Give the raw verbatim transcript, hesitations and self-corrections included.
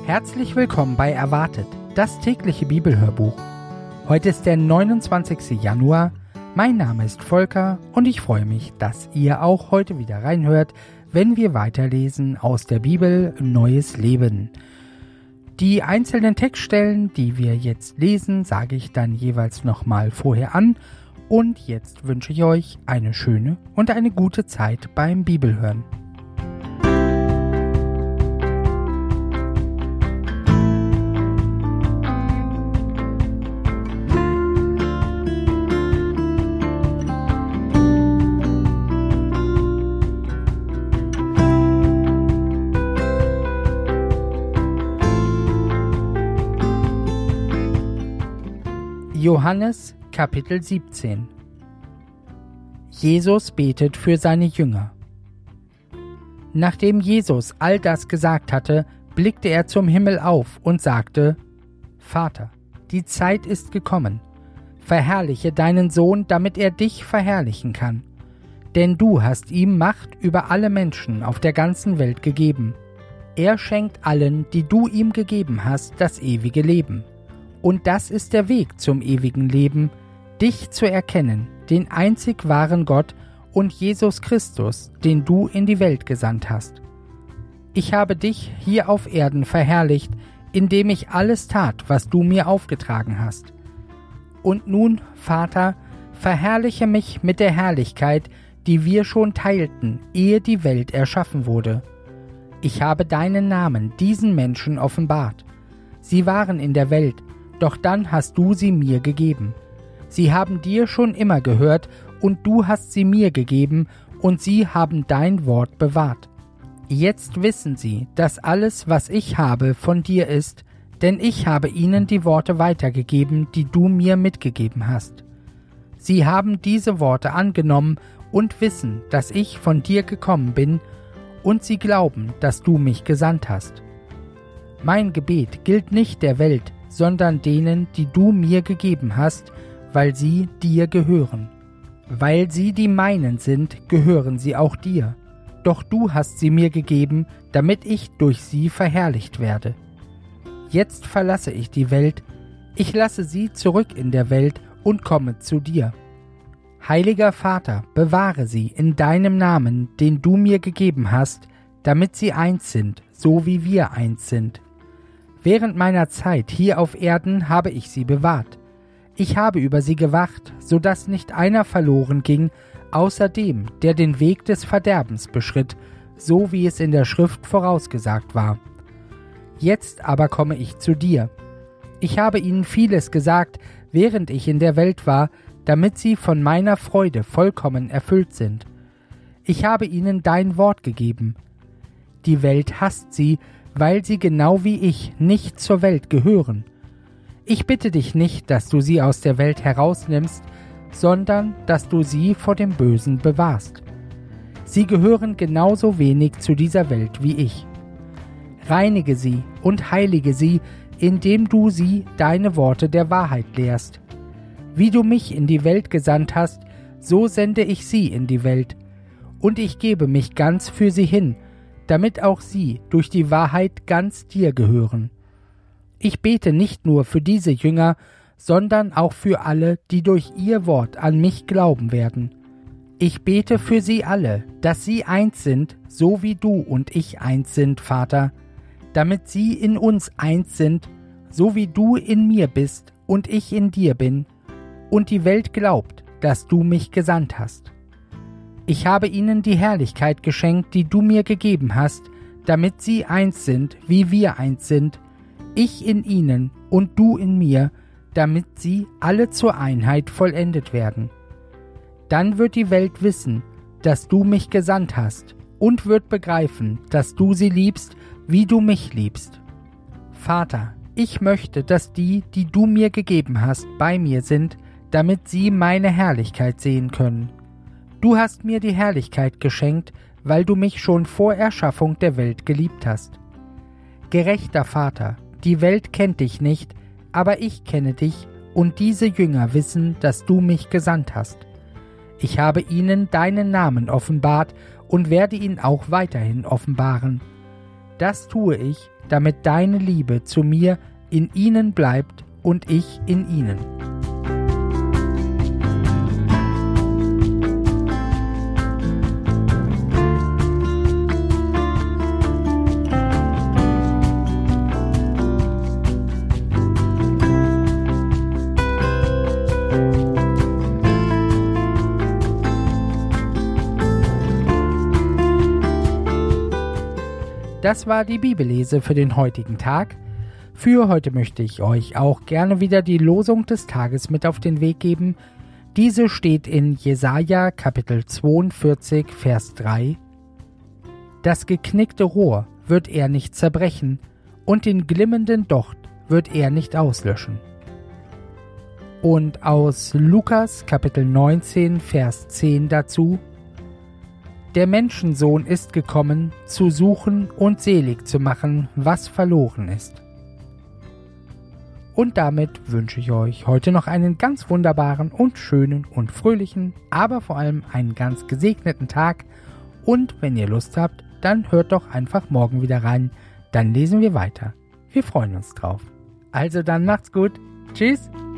Herzlich willkommen bei Erwartet, das tägliche Bibelhörbuch. Heute ist der neunundzwanzigste Januar. Mein Name ist Volker und ich freue mich, dass ihr auch heute wieder reinhört, wenn wir weiterlesen aus der Bibel Neues Leben. Die einzelnen Textstellen, die wir jetzt lesen, sage ich dann jeweils nochmal vorher an. Und jetzt wünsche ich euch eine schöne und eine gute Zeit beim Bibelhören. Johannes Kapitel siebzehn. Jesus betet für seine Jünger. Nachdem Jesus all das gesagt hatte, blickte er zum Himmel auf und sagte: Vater, die Zeit ist gekommen. Verherrliche deinen Sohn, damit er dich verherrlichen kann. Denn du hast ihm Macht über alle Menschen auf der ganzen Welt gegeben. Er schenkt allen, die du ihm gegeben hast, das ewige Leben. Und das ist der Weg zum ewigen Leben, dich zu erkennen, den einzig wahren Gott und Jesus Christus, den du in die Welt gesandt hast. Ich habe dich hier auf Erden verherrlicht, indem ich alles tat, was du mir aufgetragen hast. Und nun, Vater, verherrliche mich mit der Herrlichkeit, die wir schon teilten, ehe die Welt erschaffen wurde. Ich habe deinen Namen diesen Menschen offenbart. Sie waren in der Welt, doch dann hast du sie mir gegeben. Sie haben dir schon immer gehört, und du hast sie mir gegeben, und sie haben dein Wort bewahrt. Jetzt wissen sie, dass alles, was ich habe, von dir ist, denn ich habe ihnen die Worte weitergegeben, die du mir mitgegeben hast. Sie haben diese Worte angenommen und wissen, dass ich von dir gekommen bin, und sie glauben, dass du mich gesandt hast. Mein Gebet gilt nicht der Welt, sondern denen, die du mir gegeben hast, weil sie dir gehören. Weil sie die meinen sind, gehören sie auch dir. Doch du hast sie mir gegeben, damit ich durch sie verherrlicht werde. Jetzt verlasse ich die Welt, ich lasse sie zurück in der Welt und komme zu dir. Heiliger Vater, bewahre sie in deinem Namen, den du mir gegeben hast, damit sie eins sind, so wie wir eins sind. Während meiner Zeit hier auf Erden habe ich sie bewahrt. Ich habe über sie gewacht, so dass nicht einer verloren ging, außer dem, der den Weg des Verderbens beschritt, so wie es in der Schrift vorausgesagt war. Jetzt aber komme ich zu dir. Ich habe ihnen vieles gesagt, während ich in der Welt war, damit sie von meiner Freude vollkommen erfüllt sind. Ich habe ihnen dein Wort gegeben. Die Welt hasst sie, weil sie genau wie ich nicht zur Welt gehören. Ich bitte dich nicht, dass du sie aus der Welt herausnimmst, sondern dass du sie vor dem Bösen bewahrst. Sie gehören genauso wenig zu dieser Welt wie ich. Reinige sie und heilige sie, indem du sie deine Worte der Wahrheit lehrst. Wie du mich in die Welt gesandt hast, so sende ich sie in die Welt. Und ich gebe mich ganz für sie hin, damit auch sie durch die Wahrheit ganz dir gehören. Ich bete nicht nur für diese Jünger, sondern auch für alle, die durch ihr Wort an mich glauben werden. Ich bete für sie alle, dass sie eins sind, so wie du und ich eins sind, Vater, damit sie in uns eins sind, so wie du in mir bist und ich in dir bin, und die Welt glaubt, dass du mich gesandt hast. Ich habe ihnen die Herrlichkeit geschenkt, die du mir gegeben hast, damit sie eins sind, wie wir eins sind, ich in ihnen und du in mir, damit sie alle zur Einheit vollendet werden. Dann wird die Welt wissen, dass du mich gesandt hast, und wird begreifen, dass du sie liebst, wie du mich liebst. Vater, ich möchte, dass die, die du mir gegeben hast, bei mir sind, damit sie meine Herrlichkeit sehen können. Du hast mir die Herrlichkeit geschenkt, weil du mich schon vor Erschaffung der Welt geliebt hast. Gerechter Vater, die Welt kennt dich nicht, aber ich kenne dich, und diese Jünger wissen, dass du mich gesandt hast. Ich habe ihnen deinen Namen offenbart und werde ihn auch weiterhin offenbaren. Das tue ich, damit deine Liebe zu mir in ihnen bleibt und ich in ihnen. Das war die Bibellese für den heutigen Tag. Für heute möchte ich euch auch gerne wieder die Losung des Tages mit auf den Weg geben. Diese steht in Jesaja Kapitel zweiundvierzig, Vers drei. Das geknickte Rohr wird er nicht zerbrechen und den glimmenden Docht wird er nicht auslöschen. Und aus Lukas Kapitel neunzehn, Vers zehn dazu: Der Menschensohn ist gekommen, zu suchen und selig zu machen, was verloren ist. Und damit wünsche ich euch heute noch einen ganz wunderbaren und schönen und fröhlichen, aber vor allem einen ganz gesegneten Tag. Und wenn ihr Lust habt, dann hört doch einfach morgen wieder rein. Dann lesen wir weiter. Wir freuen uns drauf. Also dann macht's gut. Tschüss.